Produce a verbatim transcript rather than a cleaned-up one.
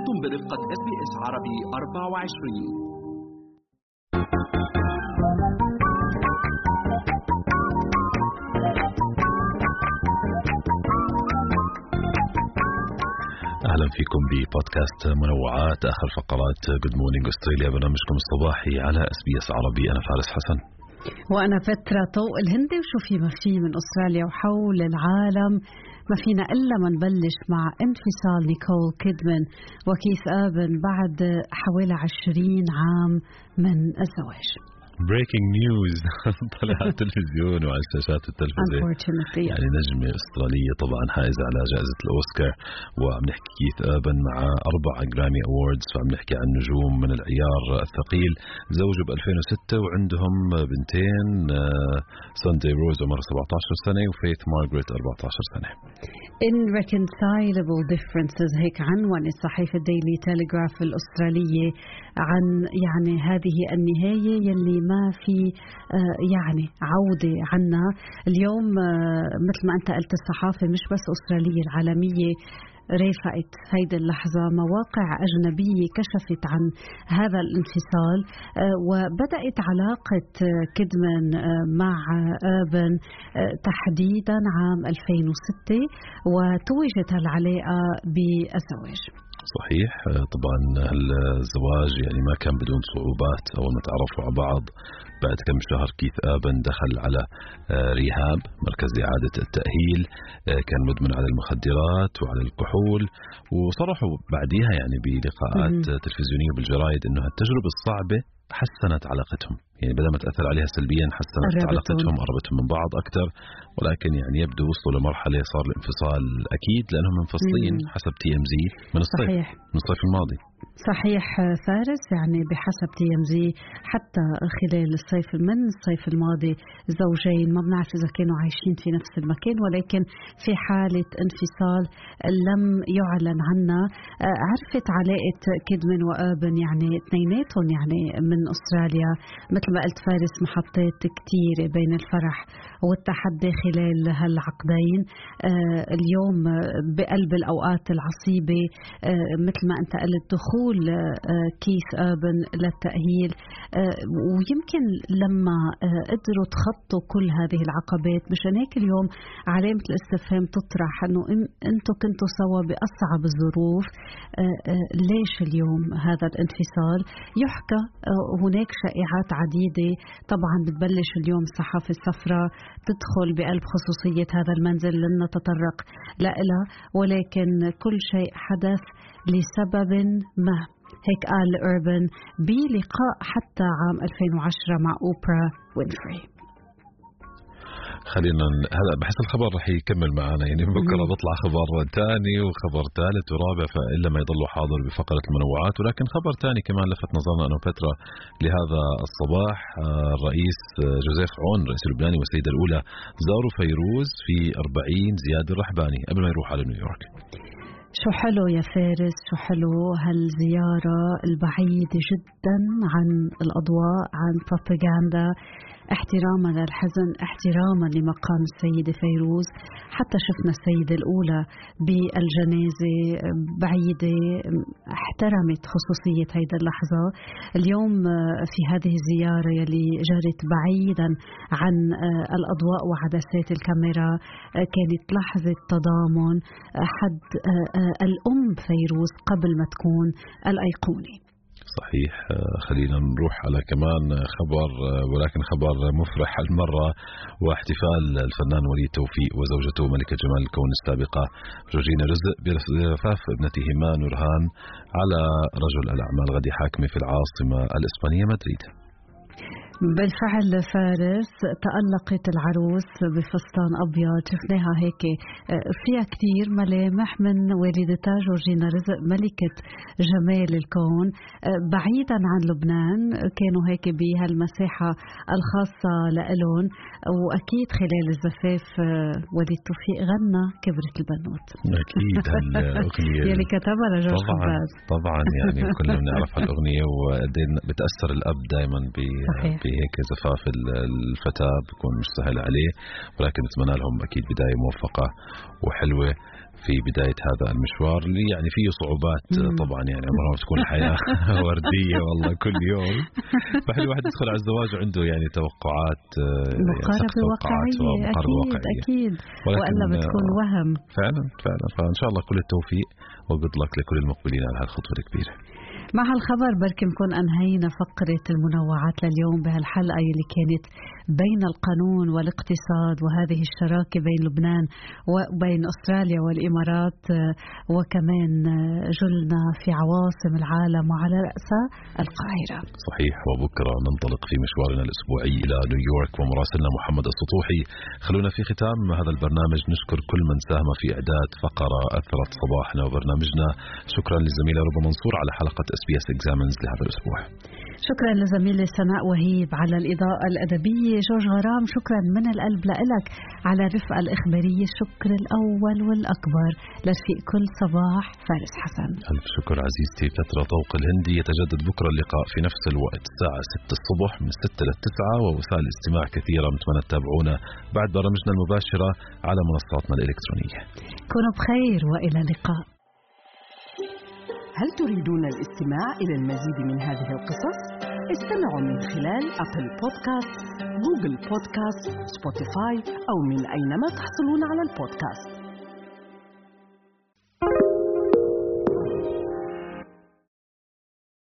أنتم برفقة إس بي إس عربي أربعة وعشرين. أهلا فيكم ببودكاست منوعات، آخر فقرات Good Morning Australia، برنامجكم الصباحي على إس بي إس عربي. أنا فارس حسن وأنا فترة طوق الهندي. وشو في ما في من أستراليا وحول العالم، ما فينا إلا ما نبلش مع انفصال نيكول كيدمان وكيث أربن بعد حوالي عشرين عام من الزواج. Breaking news طلع على التلفزيون وعلى شاشات التلفزيون. يعني نجمة أسترالية طبعا حائزة على جائزة الأوسكار، وعم نحكي كيث أربن مع أربع جرامي أوردز، وعم نحكي عن نجوم من العيار الثقيل. زوجوا ب ألفين وستة وعندهم بنتين، ساندي روز عمرها سبعة عشر سنة وفيث مارغريت أربعة عشر سنة. Irreconcilable differences، هيك عنوان الصحيفة ديلي تيليغراف الأسترالية عن يعني هذه النهاية يلي ما في يعني عودة عنها. اليوم مثل ما أنت قلت الصحافة مش بس أسترالية، العالمية رافقت هيدي اللحظة. مواقع أجنبية كشفت عن هذا الانفصال، وبدأت علاقة كيدمان مع أربن تحديدا عام ألفين وستة، وتوجت العلاقة بالزواج. صحيح، طبعا الزواج يعني ما كان بدون صعوبات. أول ما تعرفوا على بعض بعد كم شهر كيث أربن دخل على ريهاب، مركز إعادة التأهيل، كان مدمن على المخدرات وعلى الكحول، وصرحوا بعديها يعني بلقاءات تلفزيونية بالجرايد إنه هالتجربة الصعبة حسنت علاقتهم، يعني بدل ما تأثر عليها سلبيا حسنت أربتهم. علاقتهم، قربتهم من بعض أكثر. ولكن يعني يبدو وصلوا لمرحلة صار الانفصال أكيد لأنهم منفصلين مم. حسب تي ام زي من الصيف. صحيح. من الصيف الماضي. صحيح فارس، يعني بحسب تي ام زي حتى خلال الصيف من الصيف الماضي زوجين ما بنعرف إذا كانوا عايشين في نفس المكان، ولكن في حالة انفصال لم يعلن عنها. عرفت علاقة كيدمان وأربن يعني اثنيناتهم يعني من أستراليا، مثل ما قلت فارس، محطات كتير بين الفرح والتحدي خلال هالعقدين. اليوم بقلب الأوقات العصيبة مثل ما أنت قلت، دخول كيث أربن للتأهيل، ويمكن لما قدروا تخطوا كل هذه العقبات، مشان هيك اليوم علامة الاستفهام تطرح أنه أنتوا كنتوا سوا بأصعب الظروف، ليش اليوم هذا الانفصال؟ يحكى هناك شائعات عديدة طبعا بتبلش اليوم الصحافة الصفراء تدخل بقلب خصوصية هذا المنزل، لن نتطرق لها، ولكن كل شيء حدث لسبب ما، هيك قال أربن بلقاء حتى عام ألفين وعشرة مع أوبرا وينفري. خلينا هلا بحس الخبر رح يكمل معنا، يعني بكره بطلع خبر ثاني وخبر ثالث ورابع، فإلا ما يضلوا حاضر بفقرة المنوعات. ولكن خبر ثاني كمان لفت نظرنا أنه فترة لهذا الصباح الرئيس جوزيف عون رئيس اللبناني والسيدة الأولى زاروا فيروز في أربعين زياد الرحباني قبل ما يروح على نيويورك. شو حلو يا فارس، شو حلو هالزيارة البعيدة جدا عن الأضواء، عن بروباغندا، احتراما للحزن، احتراما لمقام السيدة فيروز. حتى شفنا السيدة الأولى بالجنازة بعيدة، احترمت خصوصية هيدا اللحظة. اليوم في هذه الزيارة يلي جرت بعيدا عن الأضواء وعدسات الكاميرا، كانت لحظة تضامن حد الأم فيروز قبل ما تكون الأيقونة. صحيح. خلينا نروح على كمان خبر، ولكن خبر مفرح المرة، واحتفال الفنان وليد توفيق وزوجته ملكة جمال الكون السابقة جورجينا رزق برفاف ابنته نورهان على رجل الأعمال غدي حاكمة في العاصمة الإسبانية مدريد. بالفعل فارس، تألقت العروس بفستان أبيض، شفناها هيك فيها كتير ملامح من والدتها جورجينا رزق ملكة جمال الكون. بعيدا عن لبنان كانوا هيك بهالمساحة الخاصة لإلهم، وأكيد خلال الزفاف وليد توفيق غنى كبرت البنوت. أكيد هالأغنية يلي كتبها لجورج طبعا طبعا يعني كلنا بنعرف هالأغنية، وقدين بتأثر الأب دايما ب في هيك زفاف الفتاة بيكون مش سهل عليه، ولكن نتمنى لهم أكيد بداية موفقة وحلوة في بداية هذا المشوار اللي يعني فيه صعوبات طبعا، يعني عمرها ما تكون الحياة وردية والله كل يوم. فحلو الواحد يدخل على الزواج وعنده يعني توقعات مقاربة واقعية. أكيد واقعية. أكيد وإلا بتكون وهم فعلا فعلا. فإن شاء الله كل التوفيق وجود لك لكل المقبلين على هالخطوة الكبيرة. مع هالخبر بركي نكون أنهينا فقرة المنوعات لليوم بهالحلقة اللي كانت بين القانون والاقتصاد وهذه الشراكة بين لبنان وبين أستراليا والإمارات، وكمان جلنا في عواصم العالم وعلى رأسها القاهرة. صحيح. وبكرة ننطلق في مشوارنا الأسبوعي إلى نيويورك ومراسلنا محمد السطوحي. خلونا في ختام هذا البرنامج نشكر كل من ساهم في إعداد فقرة أثرت صباحنا وبرنامجنا. شكرا للزميلة ربى منصور على حلقة إس بي إس Examines لهذا الأسبوع. شكرا لزميلي سناء وهيب على الإضاءة الأدبية. جورج غرام شكرا من القلب لك على الرفقة الإخبارية. الشكر الأول والأكبر لرفيق كل صباح فارس حسن. ألف شكر عزيزتي. فترة طوق الهندي يتجدد بكرة اللقاء في نفس الوقت الساعة ستة الصبح من ستة للتسعة، ووسائل الاستماع كثيرة نتمنى تتابعونا بعد برامجنا المباشرة على منصاتنا الإلكترونية. كونوا بخير وإلى اللقاء. هل تريدون الاستماع إلى المزيد من هذه القصص؟ استمعوا من خلال أبل بودكاست، جوجل بودكاست، سبوتيفاي أو من أينما تحصلون على البودكاست.